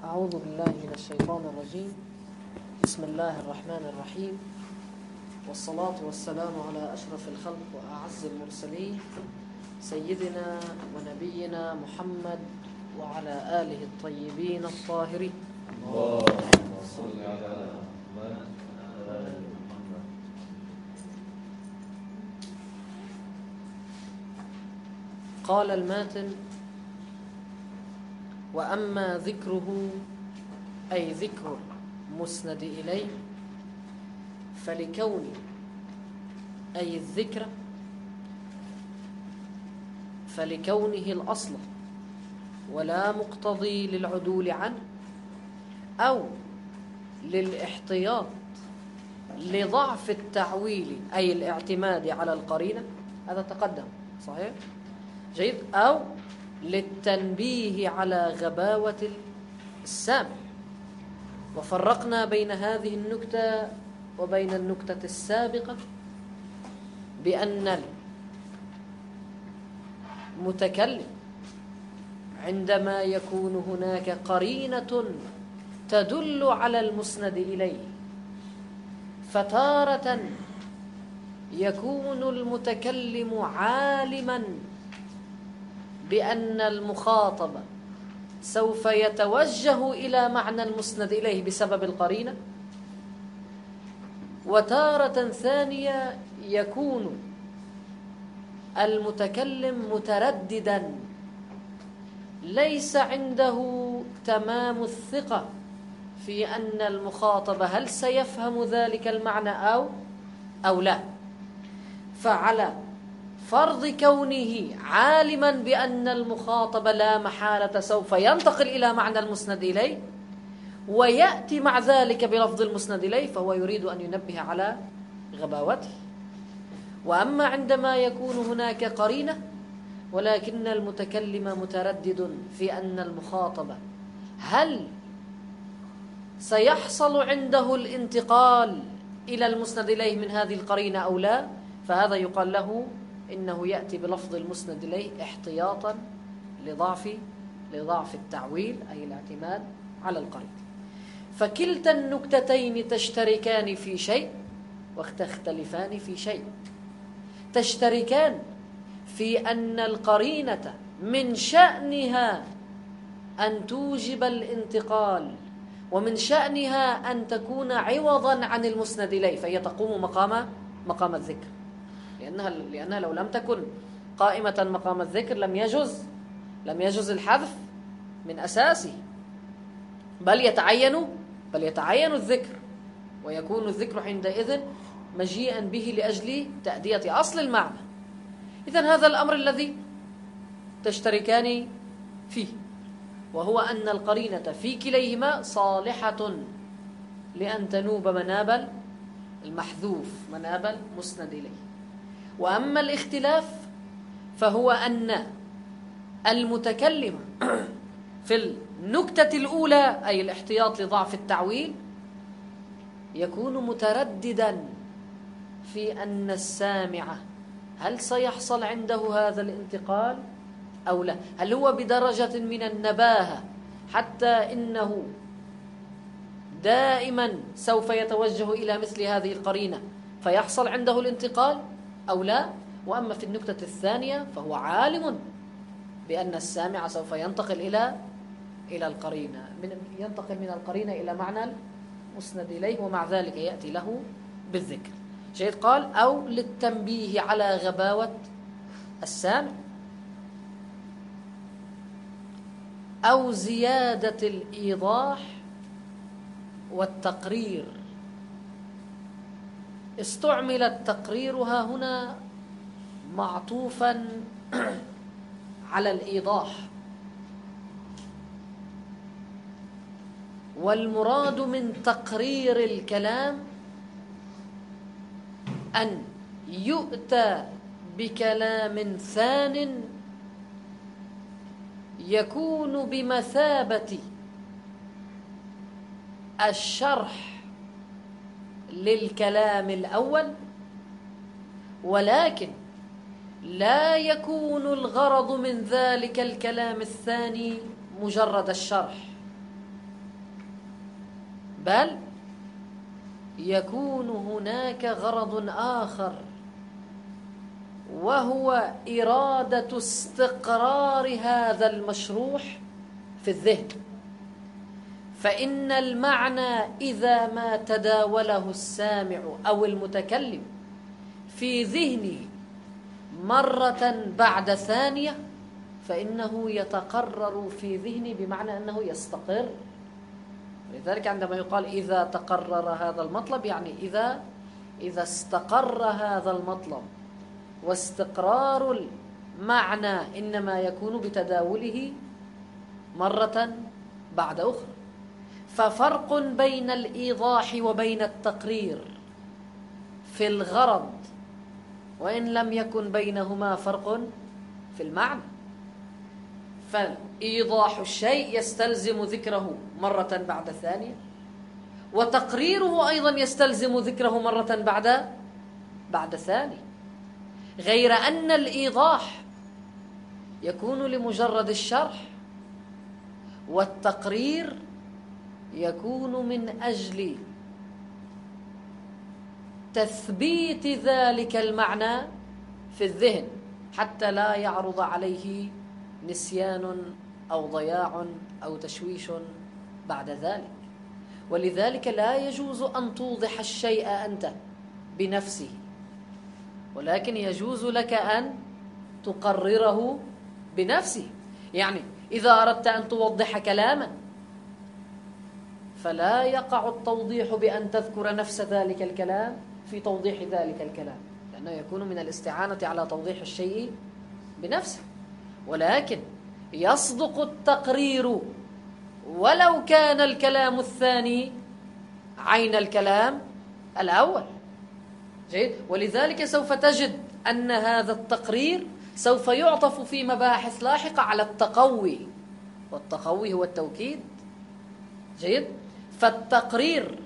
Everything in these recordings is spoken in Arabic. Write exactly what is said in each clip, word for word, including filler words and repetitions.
أعوذ بالله من الشيطان الرجيم. بسم الله الرحمن الرحيم، والصلاة والسلام على أشرف الخلق وأعز المرسلين سيدنا ونبينا محمد وعلى آله الطيبين الطاهرين. اللهم صل على محمد وآل محمد. قال الماتن: وأما ذكره أي ذكر مسند إليه فلكون أي الذكر فلكونه الأصل ولا مقتضي للعدول عنه، أو للاحتياط لضعف التعويل أي الاعتماد على القرينة، هذا تقدم صحيح جيد، أو للتنبيه على غباوة السامع. وفرقنا بين هذه النكتة وبين النكتة السابقة بأن المتكلم عندما يكون هناك قرينة تدل على المسند إليه، فتارة يكون المتكلم عالما بأن المخاطب سوف يتوجه إلى معنى المسند إليه بسبب القرينة، وتارة ثانية يكون المتكلم مترددا ليس عنده تمام الثقة في أن المخاطب هل سيفهم ذلك المعنى أو أو لا. فعلى فرض كونه عالما بأن المخاطب لا محالة سوف ينتقل إلى معنى المسند إليه ويأتي مع ذلك بلفظ المسند إليه، فهو يريد أن ينبه على غباوته. وأما عندما يكون هناك قرينة ولكن المتكلم متردد في أن المخاطب هل سيحصل عنده الانتقال إلى المسند إليه من هذه القرينة أو لا، فهذا يقال له إنه يأتي بلفظ المسند إليه احتياطا لضعف لضعف التعويل أي الاعتماد على القرينة. فكلتا النكتتين تشتركان في شيء وتختلفان في شيء. تشتركان في أن القرينة من شأنها أن توجب الانتقال، ومن شأنها أن تكون عوضا عن المسند إليه، فهي تقوم مقام مقام الذكر، لأنها لأنها لو لم تكن قائمة مقام الذكر لم يجوز لم يجوز الحذف من أساسه، بل يتعين بل يتعين الذكر، ويكون الذكر عندئذ مجيئا به لأجل تأدية أصل المعنى. إذن هذا الأمر الذي تشتركان فيه، وهو أن القرينة في كليهما صالحة لأن تنوب مناب المحذوف مناب المسند إليه. وأما الاختلاف فهو أن المتكلم في النكتة الأولى أي الاحتياط لضعف التعويل يكون مترددا في أن السامع هل سيحصل عنده هذا الانتقال أو لا، هل هو بدرجة من النباهة حتى إنه دائما سوف يتوجه إلى مثل هذه القرينة فيحصل عنده الانتقال أو لا. وأما في النكتة الثانية فهو عالم بأن السامع سوف ينتقل إلى إلى القرينة من ينتقل من القرينة إلى معنى المسند إليه، ومع ذلك يأتي له بالذكر. جيد. قال: أو للتنبيه على غباوة السامع، أو زيادة الإيضاح والتقرير. استعمل التقرير ها هنا معطوفا على الإيضاح، والمراد من تقرير الكلام أن يؤتى بكلام ثان يكون بمثابة الشرح للكلام الأول، ولكن لا يكون الغرض من ذلك الكلام الثاني مجرد الشرح، بل يكون هناك غرض آخر، وهو إرادة استقرار هذا المشروح في الذهن. فإن المعنى إذا ما تداوله السامع أو المتكلم في ذهنه مرة بعد ثانية فإنه يتقرر في ذهني، بمعنى أنه يستقر. لذلك عندما يقال إذا تقرر هذا المطلب، يعني إذا إذا استقر هذا المطلب. واستقرار المعنى إنما يكون بتداوله مرة بعد أخرى. ففرق بين الإيضاح وبين التقرير في الغرض، وإن لم يكن بينهما فرق في المعنى. فإيضاح الشيء يستلزم ذكره مرة بعد ثانية، وتقريره أيضا يستلزم ذكره مرة بعد بعد ثانية، غير أن الإيضاح يكون لمجرد الشرح، والتقرير يكون من أجل تثبيت ذلك المعنى في الذهن حتى لا يعرض عليه نسيان أو ضياع أو تشويش بعد ذلك. ولذلك لا يجوز أن توضح الشيء أنت بنفسه، ولكن يجوز لك أن تقرره بنفسه. يعني إذا أردت أن توضح كلاما فلا يقع التوضيح بأن تذكر نفس ذلك الكلام في توضيح ذلك الكلام، لأنه يكون من الاستعانة على توضيح الشيء بنفسه. ولكن يصدق التقرير ولو كان الكلام الثاني عين الكلام الأول. جيد. ولذلك سوف تجد أن هذا التقرير سوف يعطف في مباحث لاحقة على التقوي، والتقوي هو التوكيد. جيد. فالتقرير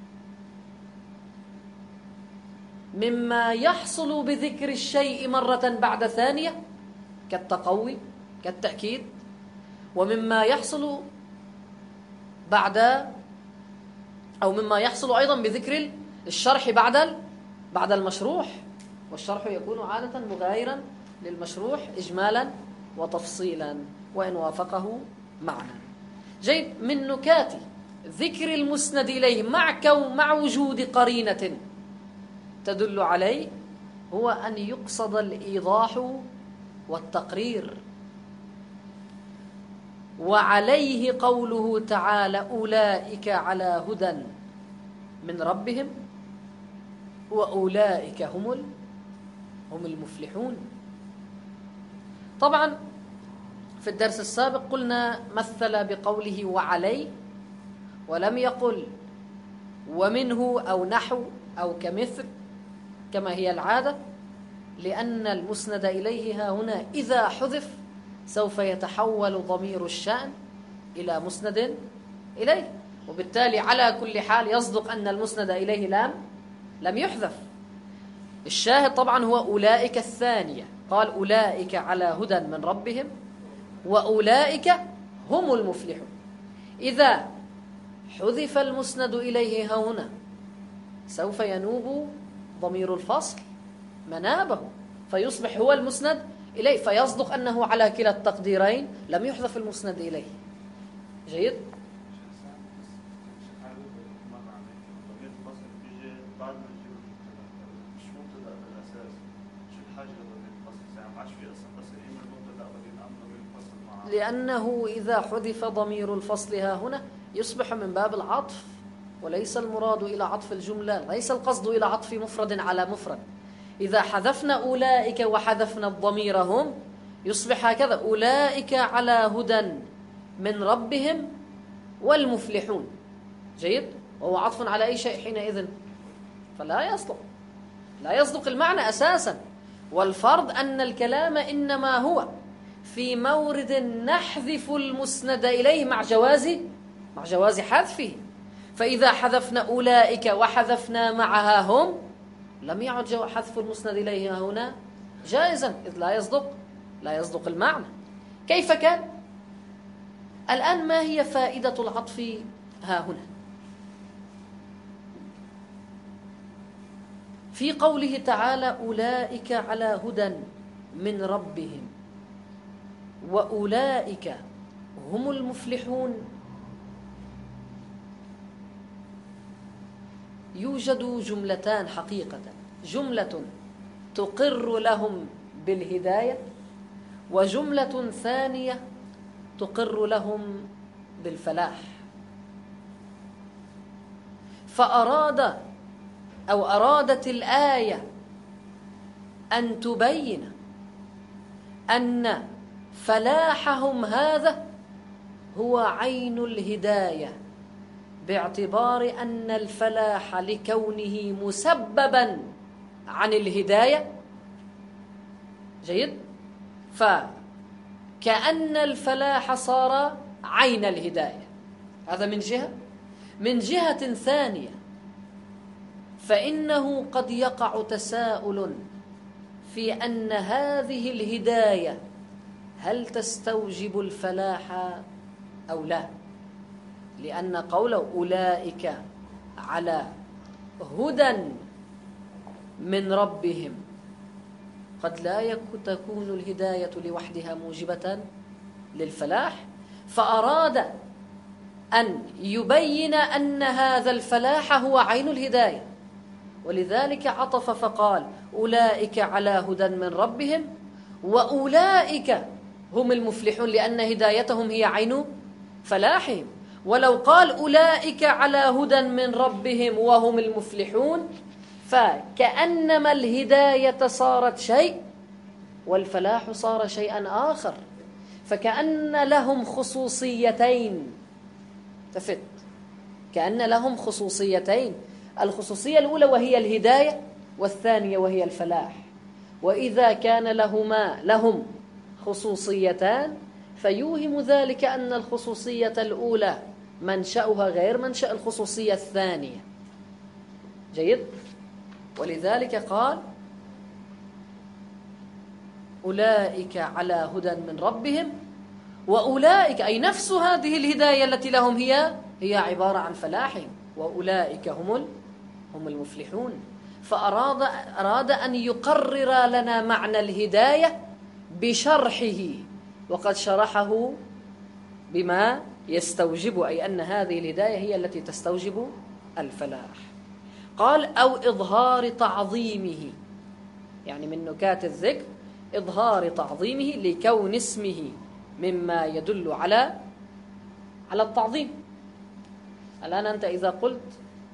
مما يحصل بذكر الشيء مرة بعد ثانية كالتقوي كالتأكيد، ومما يحصل بعد أو مما يحصل أيضا بذكر الشرح بعد بعد المشروح، والشرح يكون عادة مغايرا للمشروح إجمالا وتفصيلا وإن وافقه معنى. جيد. من نكات ذكر المسند إليه مع كون مع وجود قرينة تدل عليه هو أن يقصد الإيضاح والتقرير. وعليه قوله تعالى أولئك على هدى من ربهم وأولئك هم هم المفلحون. طبعا في الدرس السابق قلنا مثل بقوله وعليه، ولم يقل ومنه أو نحو أو كمثل كما هي العادة، لأن المسند إليه ها هنا إذا حذف سوف يتحول ضمير الشأن إلى مسند إليه، وبالتالي على كل حال يصدق أن المسند إليه لم لم يحذف. الشاهد طبعا هو أولئك الثانية، قال أولئك على هدى من ربهم وأولئك هم المفلحون. إذا حذف المسند إليه ها هنا سوف ينوب ضمير الفصل منابه فيصبح هو المسند إليه، فيصدق أنه على كلا التقديرين لم يحذف المسند إليه. جيد. لأنه إذا حذف ضمير الفصل ها هنا يصبح من باب العطف، وليس المراد إلى عطف الجملة، ليس القصد إلى عطف مفرد على مفرد. إذا حذفنا أولئك وحذفنا الضمير هم يصبح هكذا أولئك على هدى من ربهم والمفلحون. جيد. وهو عطف على أي شيء حينئذ، فلا يصدق لا يصدق المعنى أساسا. والفرض أن الكلام إنما هو في مورد نحذف المسند إليه مع جواز مع جواز حذفه. فإذا حذفنا أولئك وحذفنا معها هم لم يعد حذف المسند إليه هنا جائزا، إذ لا يصدق لا يصدق المعنى. كيف كان؟ الآن ما هي فائدة العطف ها هنا؟ في قوله تعالى أولئك على هدى من ربهم وأولئك هم المفلحون، يوجد جملتان حقيقة، جملة تقر لهم بالهداية، وجملة ثانية تقر لهم بالفلاح. فأراد أو أرادت الآية أن تبين أن فلاحهم هذا هو عين الهداية، باعتبار أن الفلاح لكونه مسببا عن الهداية. جيد؟ فكأن الفلاح صار عين الهداية، هذا من جهة. من جهة ثانية فإنه قد يقع تساؤل في أن هذه الهداية هل تستوجب الفلاح أو لا، لأن قوله أولئك على هدى من ربهم قد لا تكون الهداية لوحدها موجبة للفلاح، فأراد أن يبين أن هذا الفلاح هو عين الهداية، ولذلك عطف فقال أولئك على هدى من ربهم وأولئك هم المفلحون، لأن هدايتهم هي عين فلاحهم. ولو قال أولئك على هدى من ربهم وهم المفلحون فكأنما الهداية صارت شيء والفلاح صار شيئا آخر، فكأن لهم خصوصيتين. تفت كأن لهم خصوصيتين، الخصوصية الأولى وهي الهداية، والثانية وهي الفلاح. وإذا كان لهما لهم خصوصيتان فيوهم ذلك أن الخصوصية الأولى منشأها غير منشأ الخصوصية الثانية. جيد؟ ولذلك قال أولئك على هدى من ربهم وأولئك، أي نفس هذه الهداية التي لهم هي هي عبارة عن فلاحهم، وأولئك هم هم المفلحون. فأراد أراد أن يقرر لنا معنى الهداية بشرحه، وقد شرحه بما يستوجب، أي أن هذه الهداية هي التي تستوجب الفلاح. قال أو إظهار تعظيمه، يعني من نكات الذكر إظهار تعظيمه لكون اسمه مما يدل على على التعظيم. الآن أنت إذا قلت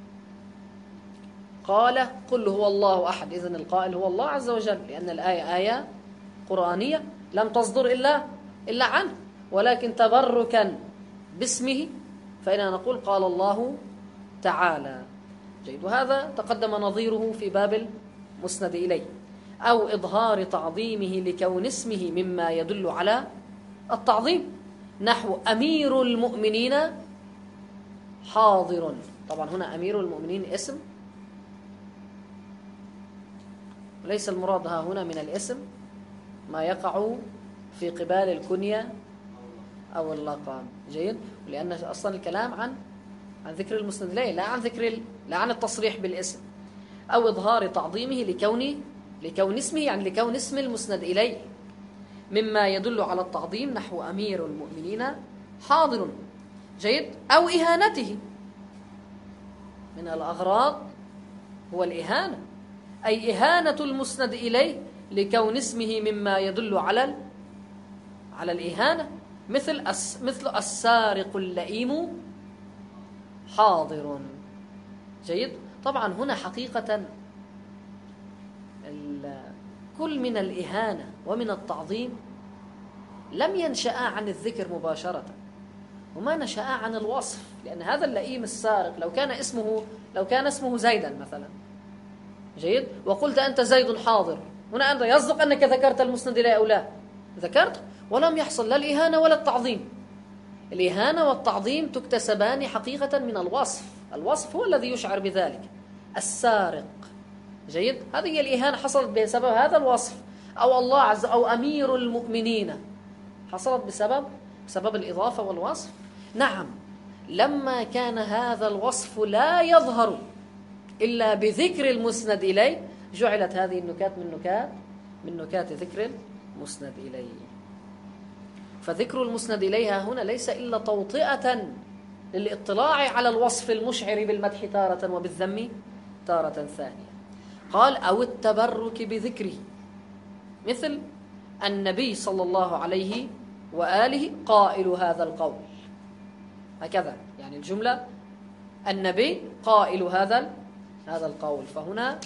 قال قل هو الله أحد، إذن القائل هو الله عز وجل، لأن الآية آية قرآنية لم تصدر إلا إلا عنه، ولكن تبركا باسمه فإننا نقول قال الله تعالى. جيد؟ وهذا تقدم نظيره في باب المسند إليه. أو إظهار تعظيمه لكون اسمه مما يدل على التعظيم، نحو أمير المؤمنين حاضر. طبعا هنا أمير المؤمنين اسم، ليس المراد ها هنا من الاسم ما يقع في قبال الكنية أو اللقب. جيد؟ لأن أصلا الكلام عن عن ذكر المسند إليه، لا عن ذكر ال... لا عن التصريح بالاسم. أو إظهار تعظيمه لكون لكون اسمه، يعني لكون اسم المسند إليه مما يدل على التعظيم، نحو أمير المؤمنين حاضر. جيد؟ أو إهانته، من الأغراض هو الإهانة، أي إهانة المسند إليه لكون اسمه مما يدل على على الإهانة، مثل أس مثل السارق اللئيم حاضر. جيد؟ طبعا هنا حقيقة كل من الإهانة ومن التعظيم لم ينشأ عن الذكر مباشرة، وما نشأ عن الوصف، لأن هذا اللئيم السارق لو كان اسمه لو كان اسمه زيدا مثلا، جيد، وقلت أنت زيد حاضر، هنا أنت يصدق أنك ذكرت المسند إليه أو لا؟ ذكرت، ولم يحصل لا الإهانة ولا التعظيم. الإهانة والتعظيم تكتسبان حقيقة من الوصف، الوصف هو الذي يشعر بذلك. السارق، جيد، هذه هي الإهانة حصلت بسبب هذا الوصف. أو الله عز أو أمير المؤمنين حصلت بسبب بسبب الإضافة والوصف. نعم، لما كان هذا الوصف لا يظهر إلا بذكر المسند إليه جعلت هذه النكات من نكات من نكات ذكر المسند إليه. فذكر المسند إليها هنا ليس إلا توطئة للاطلاع على الوصف المشعر بالمدح تارة وبالذم تارة ثانية. قال أو التبرك بذكره، مثل النبي صلى الله عليه وآله قائل هذا القول، هكذا يعني الجملة النبي قائل هذا هذا القول، فهنا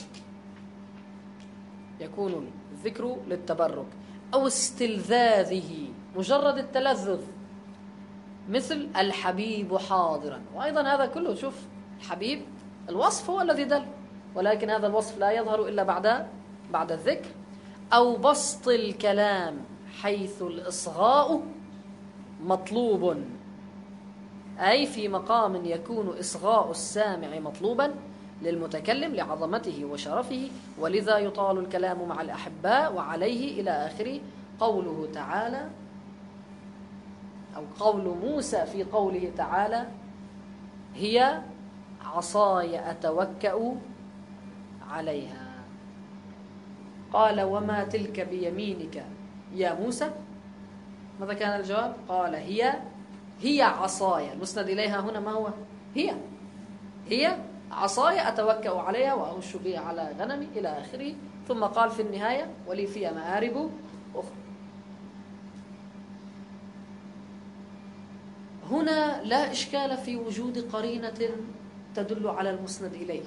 يكون الذكر للتبرك. أو استلذاذه، مجرد التلذذ، مثل الحبيب حاضرا، وأيضا هذا كله شوف الحبيب الوصف هو الذي دل، ولكن هذا الوصف لا يظهر إلا بعد بعد الذكر. أو بسط الكلام حيث الإصغاء مطلوب، أي في مقام يكون إصغاء السامع مطلوبا للمتكلم لعظمته وشرفه، ولذا يطال الكلام مع الأحباء وعليه إلى آخر. قوله تعالى أو قول موسى في قوله تعالى هي عصاي أتوكأ عليها. قال وما تلك بيمينك يا موسى، ماذا كان الجواب؟ قال هي هي عصاي. المسند إليها هنا ما هو؟ هي هي عصاي أتوكأ عليها وأهش بها على غنمي إلى آخره. ثم قال في النهاية ولي فيها مآرب أخرى. هنا لا إشكال في وجود قرينة تدل على المسند إليه،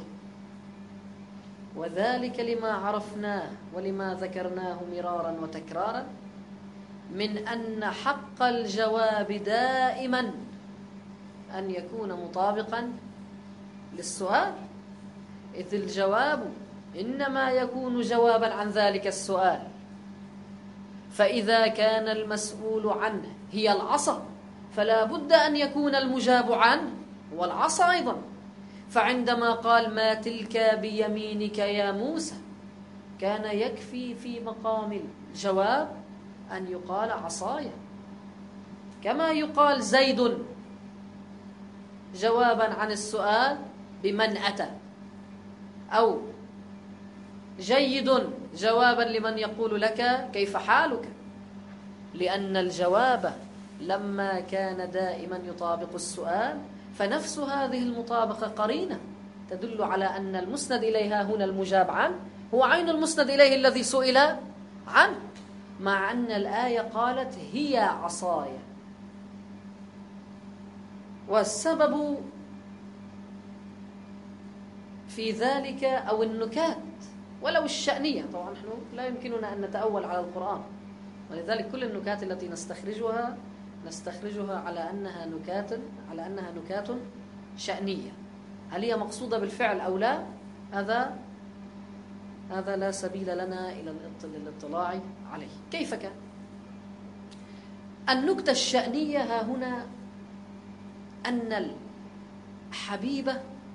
وذلك لما عرفناه ولما ذكرناه مرارا وتكرارا من أن حق الجواب دائما أن يكون مطابقا للسؤال، إذ الجواب إنما يكون جوابا عن ذلك السؤال. فإذا كان المسؤول عنه هي العصا فلا بد أن يكون المجاب عنه هو العصا أيضا. فعندما قال ما تلك بيمينك يا موسى كان يكفي في مقام الجواب أن يقال عصايا، كما يقال زيد جوابا عن السؤال بمن أتى، أو جيد جوابا لمن يقول لك كيف حالك، لأن الجواب لما كان دائما يطابق السؤال فنفس هذه المطابقة قرينة تدل على أن المسند إليها هنا المجاب عنه هو عين المسند إليه الذي سئل عنه، مع أن الآية قالت هي عصايا. والسبب في ذلك أو النكات ولو الشأنية، طبعا نحن لا يمكننا أن نتأول على القرآن، ولذلك كل النكات التي نستخرجها نستخرجها على أنها نكات على أنها نكات شأنية. هل هي مقصودة بالفعل أو لا؟ هذا هذا لا سبيل لنا إلى الاطلاع عليه. كيف كان؟ النكتة الشأنية ها هنا أن الحبيب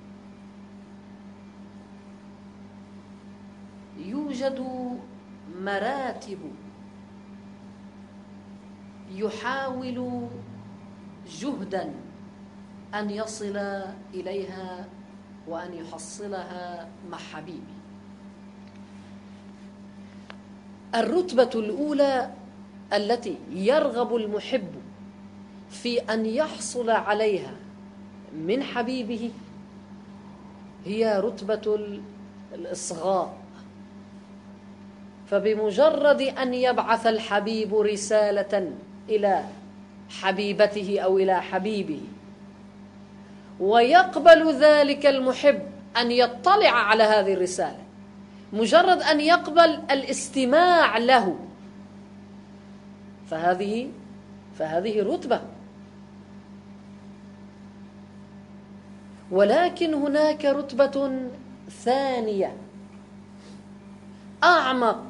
يوجد مراتب يحاول جهدا أن يصل إليها وأن يحصلها مع حبيبه. الرتبة الأولى التي يرغب المحب في أن يحصل عليها من حبيبه هي رتبة الإصغاء. فبمجرد أن يبعث الحبيب رسالة إلى حبيبته أو إلى حبيبه ويقبل ذلك المحب أن يطلع على هذه الرسالة، مجرد أن يقبل الاستماع له، فهذه فهذه رتبة. ولكن هناك رتبة ثانية أعمق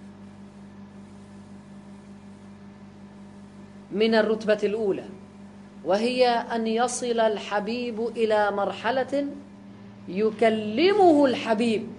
من الرتبة الأولى، وهي أن يصل الحبيب إلى مرحلة يكلمه الحبيب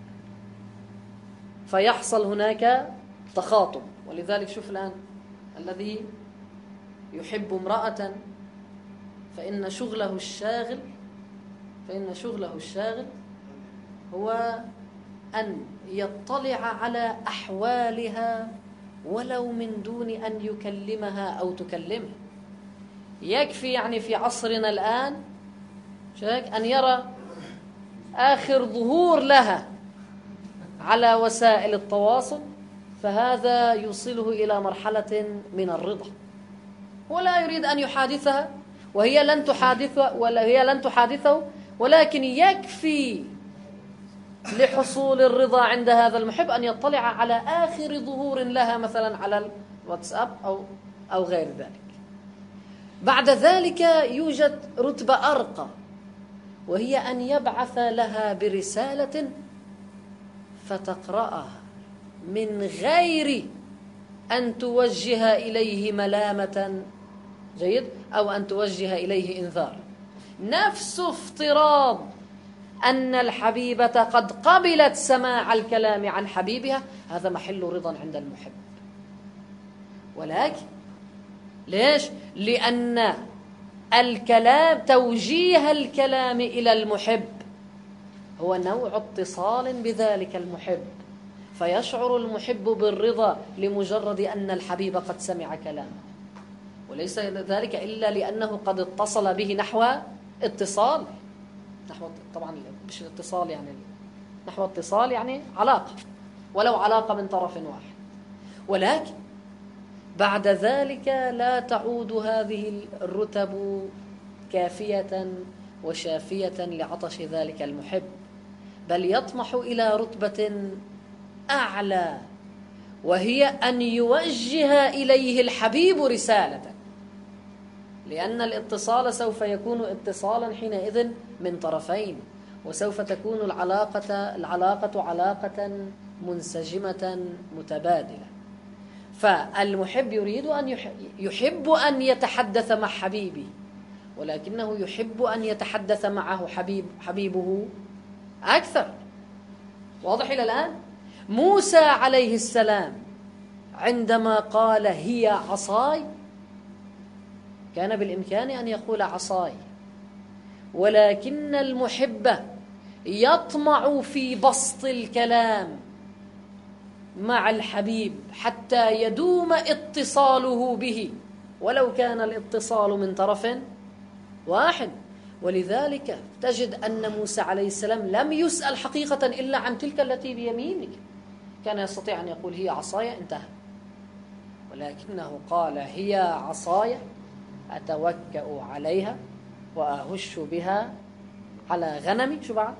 فيحصل هناك تخاطب. ولذلك شوف الآن الذي يحب امرأة فإن شغله الشاغل فإن شغله الشاغل هو أن يطلع على أحوالها ولو من دون أن يكلمها أو تكلمه. يكفي يعني في عصرنا الآن أن يرى آخر ظهور لها على وسائل التواصل، فهذا يوصله إلى مرحلة من الرضا. ولا يريد أن يحادثها وهي لن تحادثه ولا هي لن تحادثه، ولكن يكفي لحصول الرضا عند هذا المحب أن يطلع على آخر ظهور لها مثلا على الواتساب أو أو غير ذلك. بعد ذلك يوجد رتبة أرقى، وهي أن يبعث لها برسالة فتقرأها من غير أن توجه إليه ملامة، جيد، أو أن توجه إليه إنذار. نفس افتراض أن الحبيبة قد قبلت سماع الكلام عن حبيبها، هذا محل رضا عند المحب. ولكن ليش؟ لأن الكلام، توجيه الكلام إلى المحب هو نوع اتصال بذلك المحب، فيشعر المحب بالرضا لمجرد أن الحبيب قد سمع كلامه، وليس ذلك إلا لأنه قد اتصل به نحو اتصال، نحو طبعا مش الاتصال يعني نحو اتصال يعني علاقة، ولو علاقة من طرف واحد. ولكن بعد ذلك لا تعود هذه الرتب كافية وشافية لعطش ذلك المحب، بل يطمح إلى رتبة أعلى، وهي أن يوجه إليه الحبيب رسالة، لأن الاتصال سوف يكون اتصالا حينئذ من طرفين، وسوف تكون العلاقة العلاقة علاقة منسجمة متبادلة. فالمحب يريد أن يحب أن يتحدث مع حبيبه، ولكنه يحب أن يتحدث معه حبيب حبيبه أكثر. واضح إلى الآن؟ موسى عليه السلام عندما قال هي عصاي كان بالإمكان أن يقول عصاي، ولكن المحب يطمع في بسط الكلام مع الحبيب حتى يدوم اتصاله به، ولو كان الاتصال من طرف واحد. ولذلك تجد أن موسى عليه السلام لم يسأل حقيقة إلا عن تلك التي بيمينك، كان يستطيع أن يقول هي عصاي انتهى، ولكنه قال هي عصاي أتوكأ عليها وأهش بها على غنمي، شو بعد؟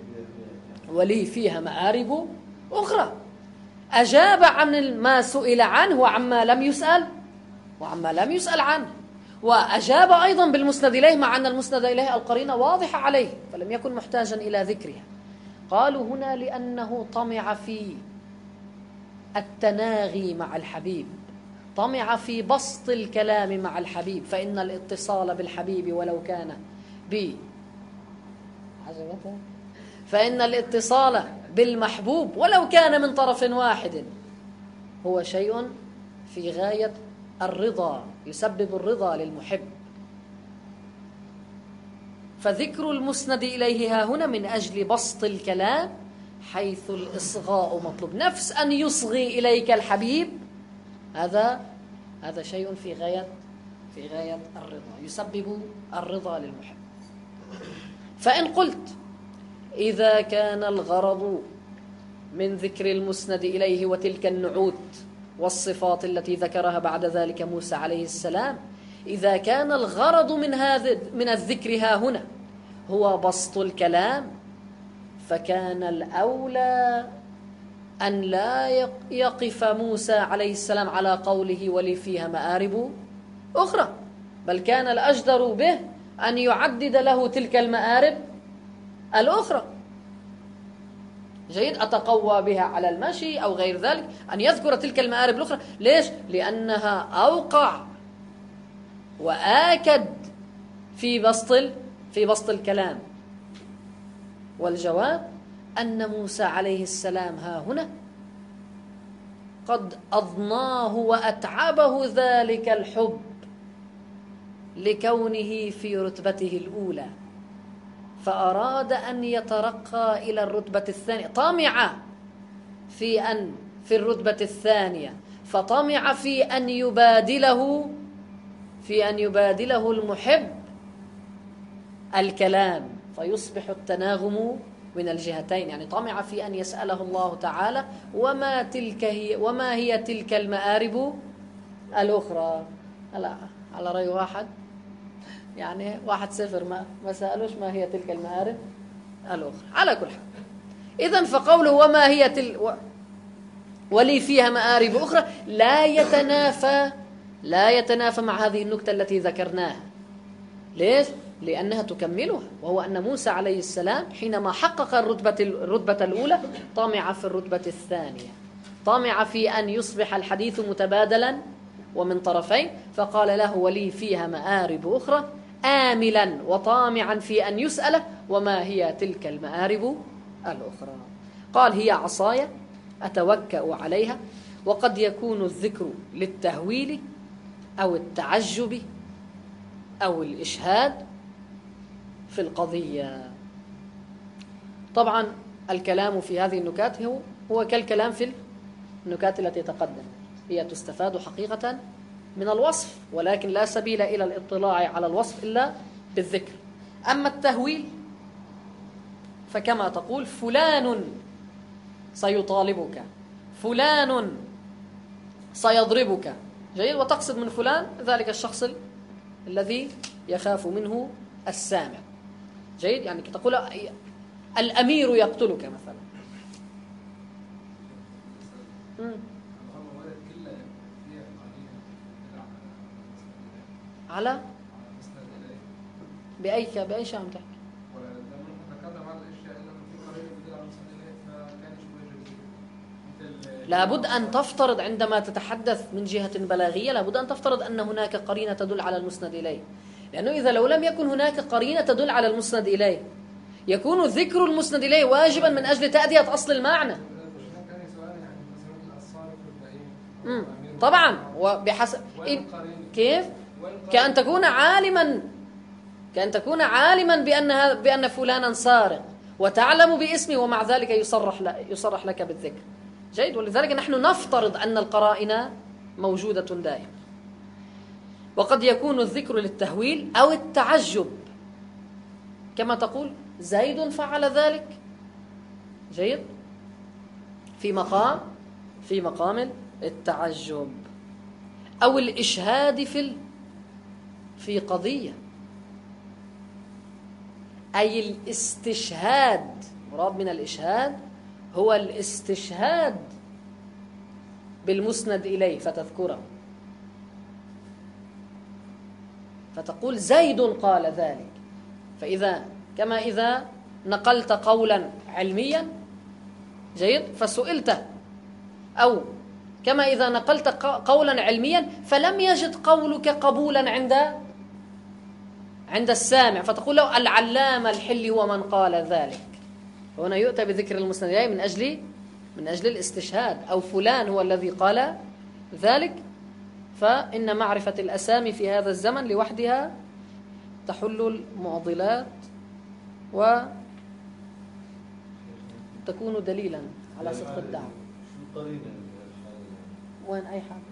ولي فيها مآرب أخرى. أجاب عن ما سئل عنه وعما لم يسأل وعما لم يسأل عنه، وأجاب أيضا بالمسند إليه، مع أن المسند إليه القرينة واضحة عليه فلم يكن محتاجا إلى ذكرها. قالوا هنا لأنه طمع في التناغي مع الحبيب، طمع في بسط الكلام مع الحبيب، فإن الاتصال بالحبيب ولو كان ب فإن الاتصال بالمحبوب ولو كان من طرف واحد هو شيء في غاية الرضا، يسبب الرضا للمحب. فذكر المسند إليه ها هنا من أجل بسط الكلام، حيث الإصغاء مطلوب، نفس أن يصغي إليك الحبيب، هذا هذا شيء في غاية في غاية الرضا، يسبب الرضا للمحب. فإن قلت إذا كان الغرض من ذكر المسند إليه وتلك النعوت والصفات التي ذكرها بعد ذلك موسى عليه السلام، إذا كان الغرض من هذا من الذكر ها هنا هو بسط الكلام، فكان الأولى أن لا يقف موسى عليه السلام على قوله ولي فيها مآرب أخرى، بل كان الأجدر به أن يعدد له تلك المآرب الأخرى. جيد، أتقوى بها على المشي أو غير ذلك، أن يذكر تلك المآرب الأخرى. ليش؟ لأنها أوقع وآكد في بسط في بسط الكلام. والجواب أن موسى عليه السلام ها هنا قد أضناه وأتعبه ذلك الحب لكونه في رتبته الأولى، فأراد أن يترقى إلى الرتبة الثانية، طمع في أن في الرتبة الثانية، فطمع في أن يبادله في أن يبادله المحب الكلام، فيصبح التناغم من الجهتين. يعني طمع في أن يسأله الله تعالى وما تلك هي وما هي تلك المآرب الأخرى. هلا على رأي واحد، يعني واحد سفر ما ما سألوش ما هي تلك المآرب الأخرى. على كل حال، إذن فقوله وما هي تل و... ولي فيها مآرب أخرى لا يتنافى لا يتنافى مع هذه النكتة التي ذكرناها. ليش؟ لأنها تكملها، وهو أن موسى عليه السلام حينما حقق الرتبة الرتبة الأولى طمع في الرتبة الثانية، طمع في أن يصبح الحديث متبادلا ومن طرفين، فقال له ولي فيها مآرب أخرى، آملا وطامعا في أن يسأل وما هي تلك المآرب الأخرى. قال هي عصاي أتوكأ عليها. وقد يكون الذكر للتهويل أو التعجب أو الإشهاد في القضية. طبعا الكلام في هذه النكات هو هو كالكلام في النكات التي تقدم، هي تستفاد حقيقة من الوصف، ولكن لا سبيل إلى الاطلاع على الوصف إلا بالذكر. أما التهويل فكما تقول فلان سيطالبك، فلان سيضربك، جيد، وتقصد من فلان ذلك الشخص الذي يخاف منه السامع، جيد، يعني تقول الأمير يقتلك مثلا. م. على بأي بأي شيء عم تحكي؟ لابد أن تفترض عندما تتحدث من جهة بلاغية، لابد أن تفترض أن هناك قرينة تدل على المسند إليه، لأنه إذا لو لم يكن هناك قرينة تدل على المسند إليه يكون ذكر المسند إليه واجبا من أجل تأدية أصل المعنى. مم. طبعا وبحسب كيف كأن تكون عالما كأن تكون عالما بأن بأن فلانا سارق وتعلم باسمه ومع ذلك يصرح يصرح لك بالذكر، جيد، ولذلك نحن نفترض أن القرائن موجودة دائما. وقد يكون الذكر للتهويل أو التعجب، كما تقول زيد فعل ذلك، جيد، في مقام في مقام التعجب، أو الإشهاد في في قضية، أي الاستشهاد. مراد من الإشهاد هو الاستشهاد بالمسند إليه فتذكره، فتقول زيد قال ذلك. فإذا كما إذا نقلت قولا علميا، جيد، فسئلته، أو كما إذا نقلت قولا علميا فلم يجد قولك قبولا عند عند السامع، فتقول له العلامة الحلي هو من قال ذلك. هنا يؤتى بذكر المسند إليه من أجل من أجل الاستشهاد، أو فلان هو الذي قال ذلك. فإن معرفة الأسامي في هذا الزمن لوحدها تحل المعضلات وتكون دليلا على صدق الدعوة. وين أي حال؟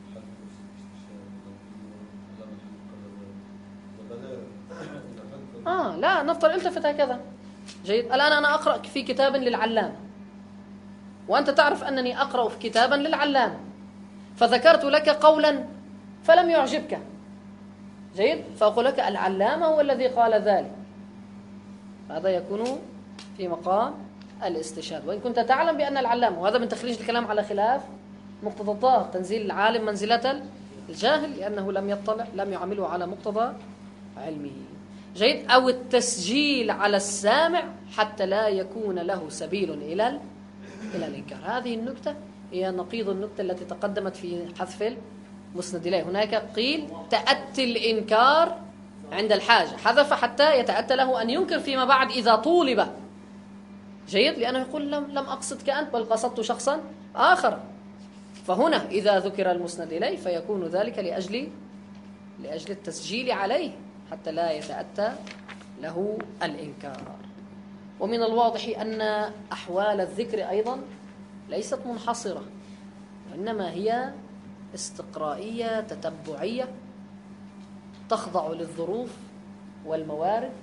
آه لا نفترض التفت هكذا، جيد. الآن أنا أقرأ في كتاب للعلامة، وأنت تعرف أنني أقرأ في كتابا للعلامة، فذكرت لك قولا فلم يعجبك، جيد، فأقول لك العلامة هو الذي قال ذلك. هذا يكون في مقام الاستشهاد، وإن كنت تعلم بأن العلامة، وهذا من تخريج الكلام على خلاف مقتضى الظاهر، تنزيل العالم منزلة الجاهل لأنه لم يطلع لم يعمله على مقتضى علمه، جيد. أو التسجيل على السامع حتى لا يكون له سبيل إلى إلى الإنكار. هذه النكتة هي نقيض النكتة التي تقدمت في حذف المسند إليه. هناك قيل تأتي الإنكار عند الحاجة، حذف حتى يتأتى له أن ينكر فيما بعد إذا طولب، جيد، لأنه يقول لم لم أقصدك أنت بل قصدت شخصا آخر. فهنا إذا ذكر المسند إليه فيكون ذلك لأجل لأجل التسجيل عليه حتى لا يتأتى له الإنكار. ومن الواضح أن أحوال الذكر أيضا ليست منحصرة، وإنما هي استقرائية تتبعية تخضع للظروف والموارد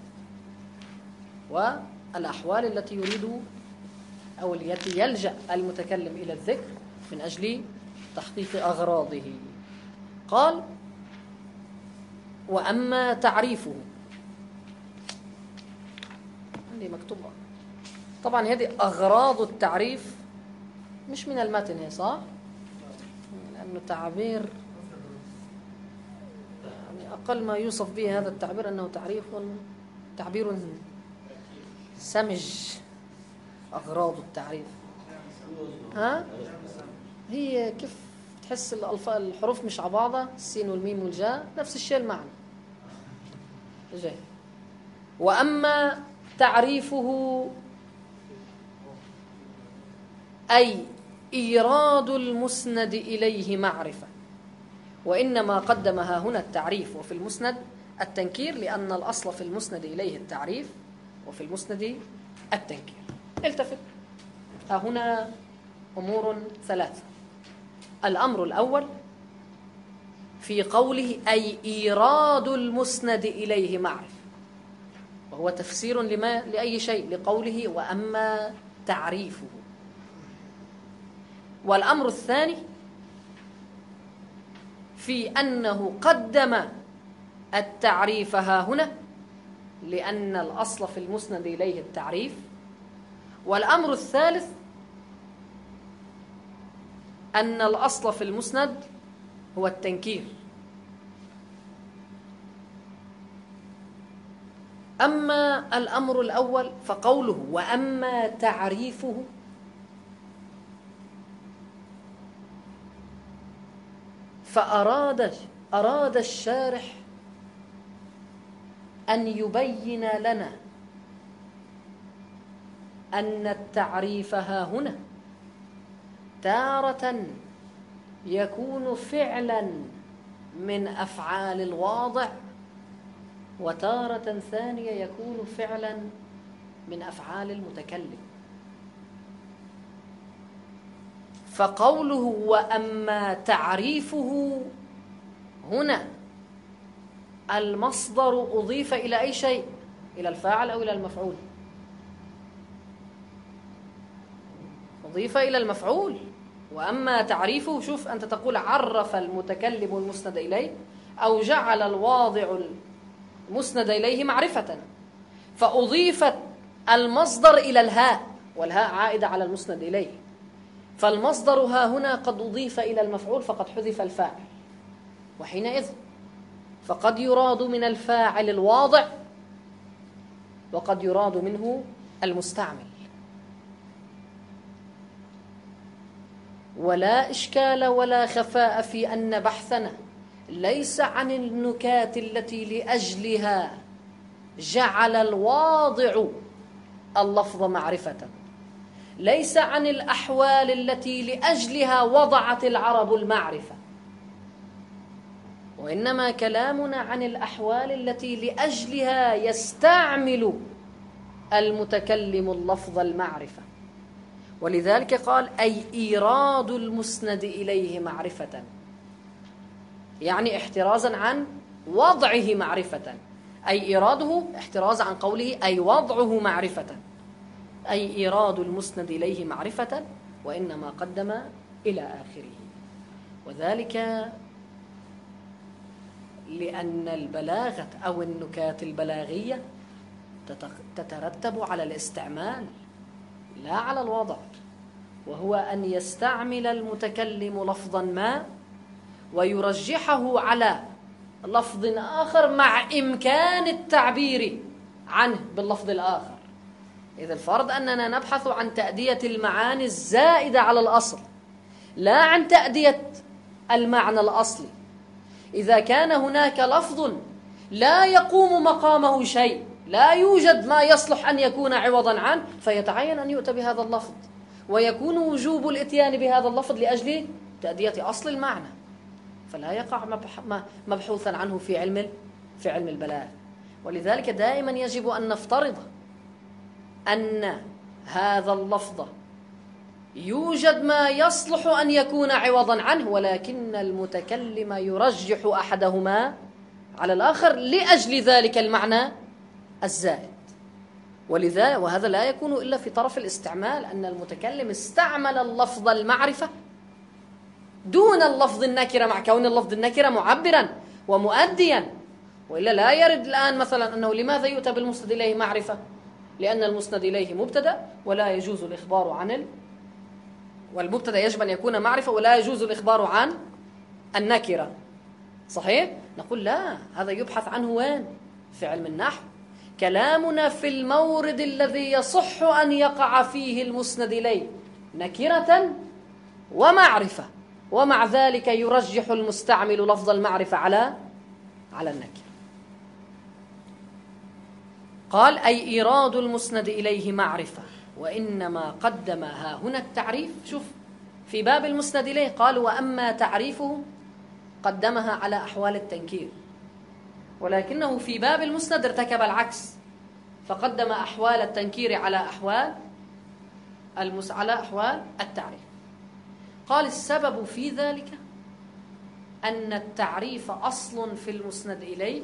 والأحوال التي يريد أو التي يلجأ المتكلم إلى الذكر من أجل تحقيق أغراضه. قال: وأما تعريفه، عندي مكتوب طبعا هذه أغراض التعريف مش من المتن، هي صح؟ لأنه تعبير يعني أقل ما يوصف به هذا التعبير أنه تعريف تعبير سمج. أغراض التعريف ها هي كيف تحس الحروف مش على بعضها، السين والميم والجاء نفس الشيء المعنى. جاي. وأما تعريفه أي إيراد المسند إليه معرفة، وإنما قدمها هنا التعريف وفي المسند التنكير، لأن الأصل في المسند إليه التعريف وفي المسند التنكير. التفت، ها هنا أمور ثلاثة. الأمر الأول في قوله أي إيراد المسند إليه معرفة، وهو تفسير لما لأي شيء لقوله وأما تعريفه. والأمر الثاني في أنه قدم التعريف ها هنا لأن الأصل في المسند إليه التعريف. والأمر الثالث أن الأصل في المسند هو التنكير. أما الأمر الأول فقوله وأما تعريفه، فأراد أراد الشارح أن يبين لنا أن التعريف ها هنا تارة يكون فعلا من أفعال الواضع، وتارة ثانية يكون فعلا من أفعال المتكلم. فقوله وأما تعريفه هنا المصدر أضيف إلى أي شيء؟ إلى الفاعل أو إلى المفعول؟ أضيف إلى المفعول. وأما تعريفه، شوف أنت تقول عرف المتكلم المسند إليه أو جعل الواضع المسند إليه معرفة، فأضيفت المصدر إلى الهاء، والهاء عائدة على المسند إليه، فالمصدر ها هنا قد أضيف إلى المفعول فقد حذف الفاعل، وحينئذ فقد يراد من الفاعل الواضع وقد يراد منه المستعمل. ولا إشكال ولا خفاء في أن بحثنا ليس عن النكات التي لأجلها جعل الواضع اللفظ معرفة، ليس عن الأحوال التي لأجلها وضعت العرب المعرفة، وإنما كلامنا عن الأحوال التي لأجلها يستعمل المتكلم اللفظ المعرفة. ولذلك قال أي إيراد المسند إليه معرفة، يعني احترازا عن وضعه معرفة، أي إيراده احتراز عن قوله أي وضعه معرفة، أي إيراد المسند إليه معرفة، وإنما قدم إلى آخره. وذلك لأن البلاغة أو النكات البلاغية تترتب على الاستعمال لا على الوضع، وهو أن يستعمل المتكلم لفظا ما ويرجحه على لفظ آخر مع إمكان التعبير عنه باللفظ الآخر. إذا الفرض أننا نبحث عن تأدية المعاني الزائدة على الأصل لا عن تأدية المعنى الأصلي. إذا كان هناك لفظ لا يقوم مقامه شيء، لا يوجد ما يصلح أن يكون عوضا عنه، فيتعين أن يؤتى بهذا اللفظ، ويكون وجوب الإتيان بهذا اللفظ لأجل تأدية أصل المعنى، فلا يقع مبحوثا عنه في علم في علم البلاغة. ولذلك دائما يجب أن نفترض أن هذا اللفظ يوجد ما يصلح أن يكون عوضا عنه، ولكن المتكلم يرجح أحدهما على الآخر لأجل ذلك المعنى الزائد. ولذا وهذا لا يكون إلا في طرف الاستعمال، أن المتكلم استعمل اللفظ المعرفة دون اللفظ النكرة، مع كون اللفظ النكرة معبرا ومؤديا. وإلا لا يرد الآن مثلا أنه لماذا يؤتى بالمسند إليه معرفة؟ لأن المسند إليه مبتدأ ولا يجوز الإخبار عن ال... والمبتدأ يجب أن يكون معرفة ولا يجوز الإخبار عن النكرة. صحيح؟ نقول لا، هذا يبحث عنه وين؟ في علم النحو. كلامنا في المورد الذي يصح أن يقع فيه المسند إليه نكرة ومعرفة، ومع ذلك يرجح المستعمل لفظ المعرفة على على النكرة. قال أي إيراد المسند إليه معرفة، وإنما قدم ها هنا التعريف. شوف في باب المسند إليه قال وأما تعريفه قدمها على أحوال التنكير، ولكنه في باب المسند ارتكب العكس، فقدم أحوال التنكير على أحوال المس... على أحوال التعريف. قال السبب في ذلك أن التعريف أصل في المسند إليه،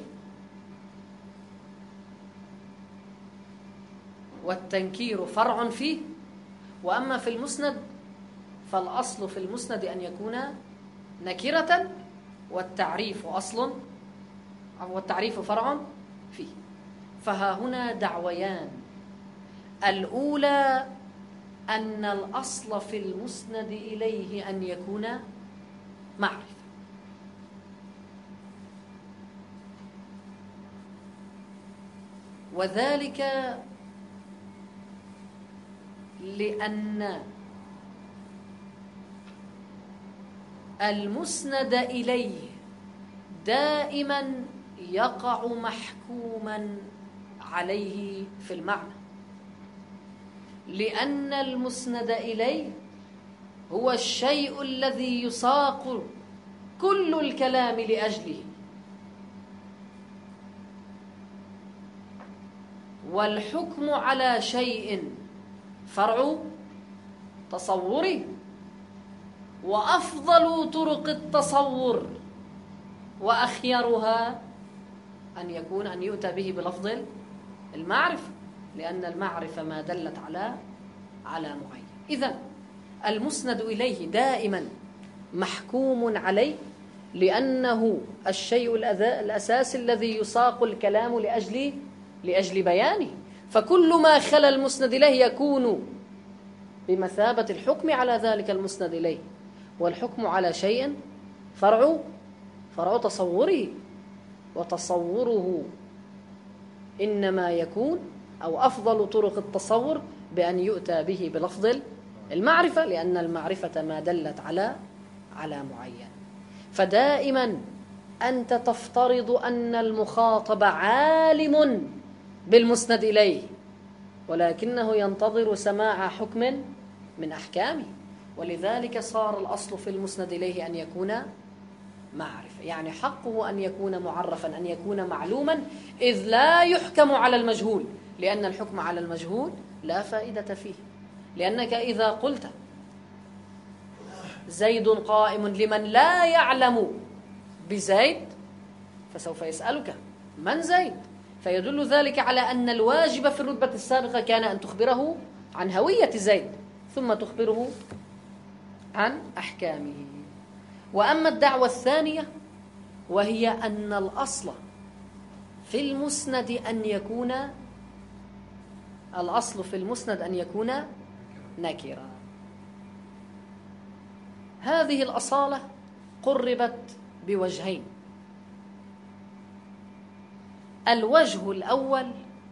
والتنكير فرع فيه، وأما في المسند فالأصل في المسند أن يكون نكرة، والتعريف أصل والتعريف فرع فيه. فها هنا دعويان: الأولى أن الأصل في المسند إليه أن يكون معرفة، وذلك لأن المسند إليه دائما يقع محكوما عليه في المعنى، لأن المسند إليه هو الشيء الذي يساق كل الكلام لأجله، والحكم على شيء فرع تصوري، وأفضل طرق التصور وأخيرها أن يكون أن يؤتى به بلفظ المعرفة، لأن المعرفة ما دلت على على معين. إذن المسند إليه دائما محكوم عليه، لأنه الشيء الأساسي الذي يساق الكلام لأجل لأجل بيانه، فكل ما خلا المسند إليه يكون بمثابة الحكم على ذلك المسند إليه، والحكم على شيء فرع فرع تصوره، وتصوره إنما يكون أو أفضل طرق التصور بأن يؤتى به بلفظ المعرفة، لأن المعرفة ما دلت على على معين. فدائما أنت تفترض أن المخاطب عالم بالمسند إليه، ولكنه ينتظر سماع حكم من أحكامه، ولذلك صار الأصل في المسند إليه أن يكون معرفة، يعني حقه أن يكون معرفا، أن يكون معلوما، إذ لا يحكم على المجهول، لأن الحكم على المجهول لا فائدة فيه. لأنك إذا قلت زيد قائم لمن لا يعلم بزيد فسوف يسألك من زيد، فيدل ذلك على أن الواجب في الرتبة السابقة كان أن تخبره عن هوية زيد ثم تخبره عن أحكامه. وأما الدعوة الثانية وهي أن الأصل في المسند أن يكون الأصل في المسند أن يكون نكرا، هذه الأصالة قربت بوجهين. الوجه الأول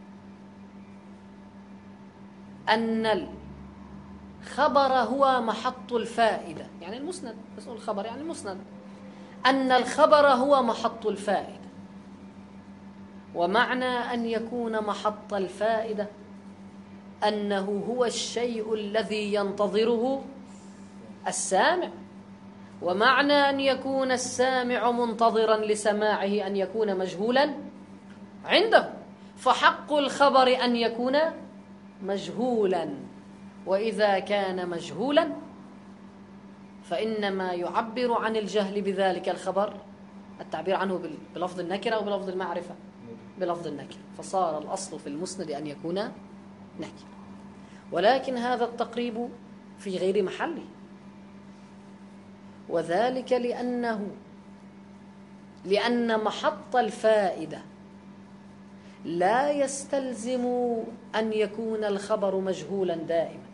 أن الخبر هو محط الفائدة، يعني المسند، بس الخبر يعني المسند، أن الخبر هو محط الفائدة، ومعنى أن يكون محط الفائدة أنه هو الشيء الذي ينتظره السامع، ومعنى أن يكون السامع منتظرا لسماعه أن يكون مجهولا عنده، فحق الخبر أن يكون مجهولا، وإذا كان مجهولا فإنما يعبر عن الجهل بذلك الخبر التعبير عنه بلفظ النكرة أو بلفظ المعرفة، بلفظ النكرة، فصار الأصل في المسند أن يكون نكرة. ولكن هذا التقريب في غير محله، وذلك لأنه لأن محط الفائدة لا يستلزم أن يكون الخبر مجهولا دائما،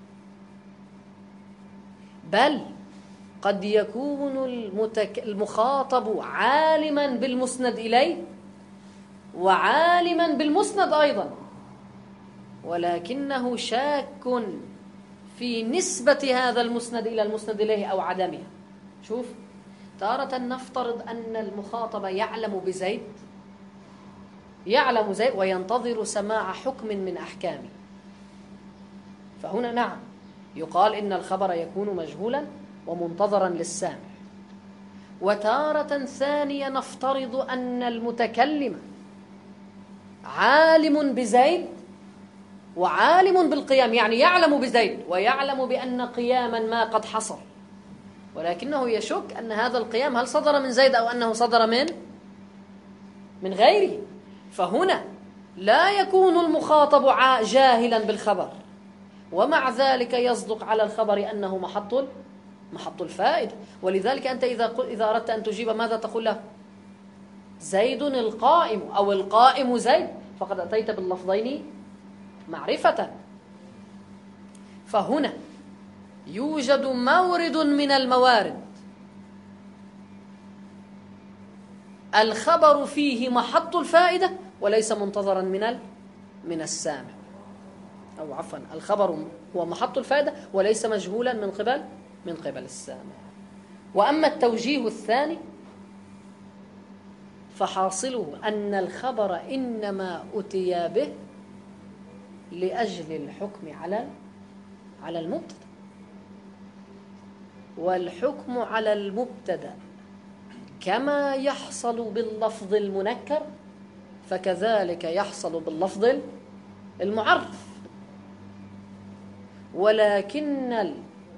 بل قد يكون المتك... المخاطب عالما بالمسند إليه وعالما بالمسند أيضا، ولكنه شاك في نسبة هذا المسند إلى المسند إليه أو عدمها. شوف، تارة نفترض أن المخاطب يعلم بزيد، يعلم زيد وينتظر سماع حكم من أحكامه، فهنا نعم يقال إن الخبر يكون مجهولا ومنتظرا للسامع. وتارة ثانية نفترض أن المتكلم عالم بزيد وعالم بالقيام، يعني يعلم بزيد ويعلم بأن قياما ما قد حصل، ولكنه يشك أن هذا القيام هل صدر من زيد أو أنه صدر من من غيره. فهنا لا يكون المخاطب جاهلا بالخبر، ومع ذلك يصدق على الخبر أنه محط محط الفائدة. ولذلك أنت إذا إذا أردت أن تجيب ماذا تقول له؟ زيد القائم أو القائم زيد، فقد أتيت باللفظين معرفة. فهنا يوجد مورد من الموارد الخبر فيه محط الفائدة وليس منتظرا من من السامع، أو عفوا الخبر هو محط الفائدة وليس مجهولا من قبل من قبل السامع. وأما التوجيه الثاني فحاصله أن الخبر إنما أتي به لأجل الحكم على على المبتدأ، والحكم على المبتدأ كما يحصل باللفظ المنكر فكذلك يحصل باللفظ المعرف، ولكن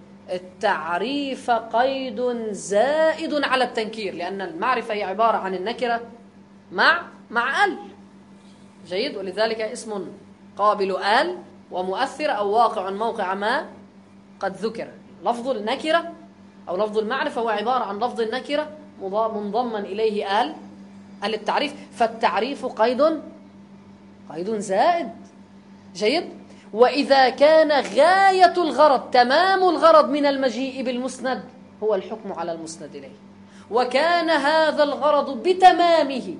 التعريف قيد زائد على التنكير، لأن المعرفة هي عبارة عن النكرة مع مع ال جيد، ولذلك اسم قابل آل ومؤثر أو واقع موقع ما قد ذكر. لفظ النكرة أو لفظ المعرفة هو عبارة عن لفظ النكرة منضما إليه آل آل التعريف، فالتعريف قيد قيد زائد جيد. وإذا كان غاية الغرض تمام الغرض من المجيء بالمسند هو الحكم على المسند إليه، وكان هذا الغرض بتمامه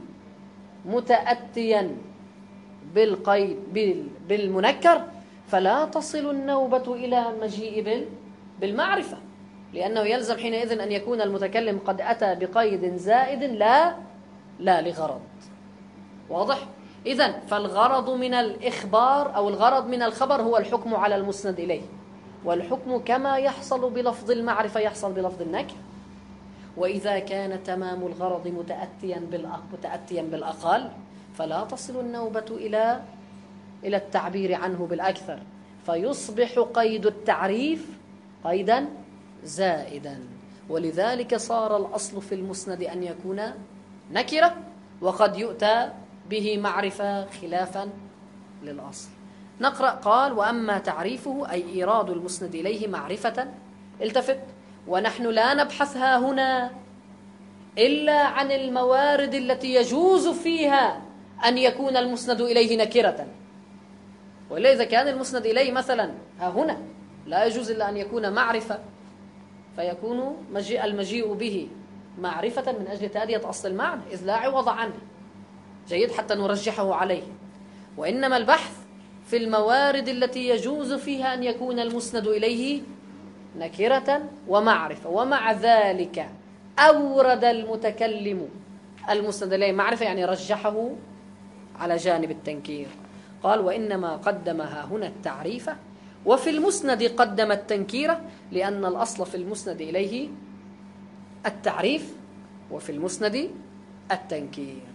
متأتيا بالقيد بالمنكر، فلا تصل النوبة إلى مجيء بالمعرفة، لأنه يلزم حينئذ أن يكون المتكلم قد أتى بقيد زائد لا لا لغرض. واضح؟ إذن فالغرض من الإخبار أو الغرض من الخبر هو الحكم على المسند إليه، والحكم كما يحصل بلفظ المعرفة يحصل بلفظ النكر. وإذا كان تمام الغرض متأتيا متأتيا بالأقل فلا تصل النوبة إلى إلى التعبير عنه بالأكثر، فيصبح قيد التعريف قيدا زائدا. ولذلك صار الأصل في المسند أن يكون نكرة، وقد يؤتى به معرفة خلافا للأصل. نقرأ. قال: وأما تعريفه أي إيراد المسند إليه معرفة. التفت، ونحن لا نبحثها هنا إلا عن الموارد التي يجوز فيها أن يكون المسند إليه نكرة، وإلا إذا كان المسند إليه مثلا ها هنا لا يجوز إلا أن يكون معرفة، فيكون مجيء المجيء به معرفة من أجل تأدية أصل المعنى، إذ لا عوض عنه جيد حتى نرجحه عليه. وإنما البحث في الموارد التي يجوز فيها أن يكون المسند إليه نكرة ومعرفة، ومع ذلك أورد المتكلم المسند إليه معرفة، يعني رجحه على جانب التنكير. قال: وإنما قدمها هنا التعريف، وفي المسند قدم التنكير، لأن الأصل في المسند إليه التعريف وفي المسند التنكير.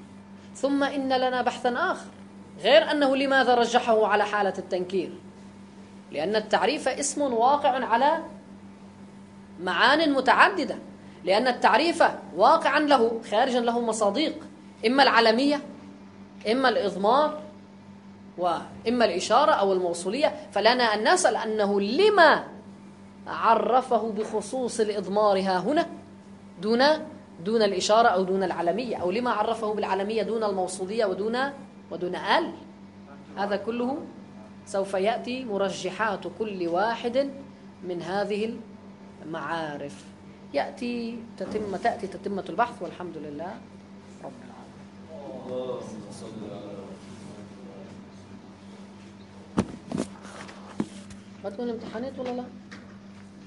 ثم إن لنا بحثا آخر غير أنه لماذا رجحه على حالة التنكير؟ لأن التعريف اسم واقع على معان متعددة، لأن التعريف واقعا له خارجا له مصادق، إما العلمية إما الإضمار وإما الإشارة أو الموصولية. فلنا أن نسأل أنه لما عرفه بخصوص الإضمار ها هنا دون دون الإشارة أو دون العلمية، أو لما عرفه بالعلمية دون الموصولية ودون ودون آل. هذا كله سوف يأتي مرجحات كل واحد من هذه المعارف. يأتي تتم تأتي تتمة البحث، والحمد لله رب العالمين. اللهم صل على ما تكون امتحانات ولا لا؟